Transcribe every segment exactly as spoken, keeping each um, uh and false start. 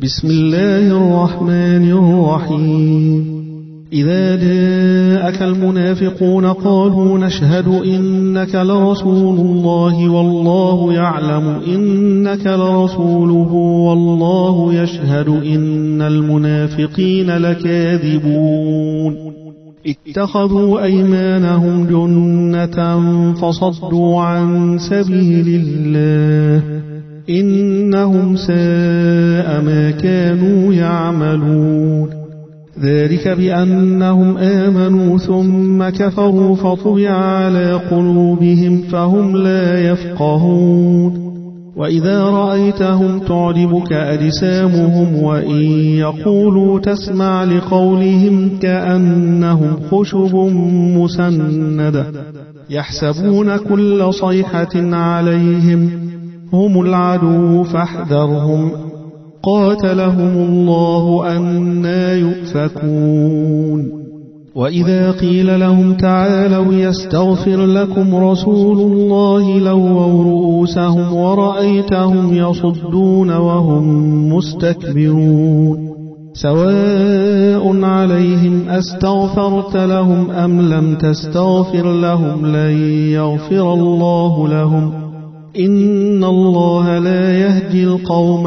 بسم الله الرحمن الرحيم إذا جاءك المنافقون قالوا نشهد إنك لرسول الله والله يعلم إنك لرسوله والله يشهد إن المنافقين لكاذبون اتخذوا أيمانهم جنة فصدوا عن سبيل الله إنهم ساء ما كانوا يعملون ذلك بأنهم آمنوا ثم كفروا فطبع على قلوبهم فهم لا يفقهون وإذا رأيتهم تعجبك أجسامهم وإن يقولوا تسمع لقولهم كأنهم خشب مسندة يحسبون كل صيحة عليهم هم العدو فاحذرهم قاتلهم الله أنى يؤفكون وإذا قيل لهم تعالوا يستغفر لكم رسول الله لووا رؤوسهم ورأيتهم يصدون وهم مستكبرون سواء عليهم أستغفرت لهم أم لم تستغفر لهم لن يغفر الله لهم إن الله لا يهدي القوم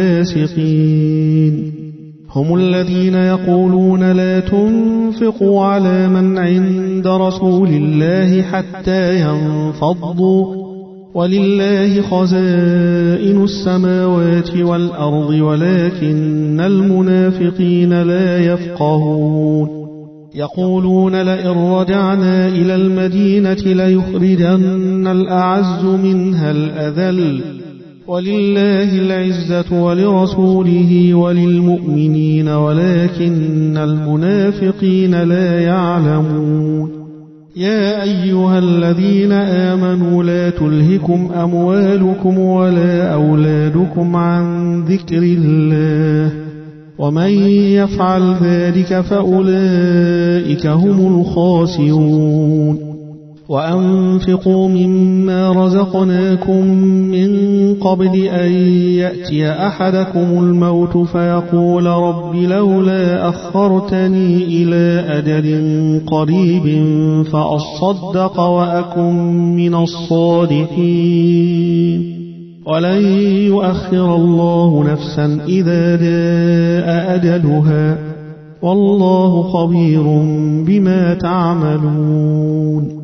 الفاسقين هم الذين يقولون لا تنفقوا على من عند رسول الله حتى ينفضوا ولله خزائن السماوات والأرض ولكن المنافقين لا يفقهون يقولون لئن رجعنا إلى المدينة ليخرجن الأعز منها الأذل ولله العزة ولرسوله وللمؤمنين ولكن المنافقين لا يعلمون يا أيها الذين آمنوا لا تلهكم أموالكم ولا أولادكم عن ذكر الله ومن يفعل ذلك فأولئك هم الخاسرون وأنفقوا مما رزقناكم من قبل أن يأتي أحدكم الموت فيقول رب لولا أخرتني إلى أجل قريب فأصدق وأكن من الصالحين ولن يؤخر الله نفسا إذا جاء أجلها والله خبير بما تعملون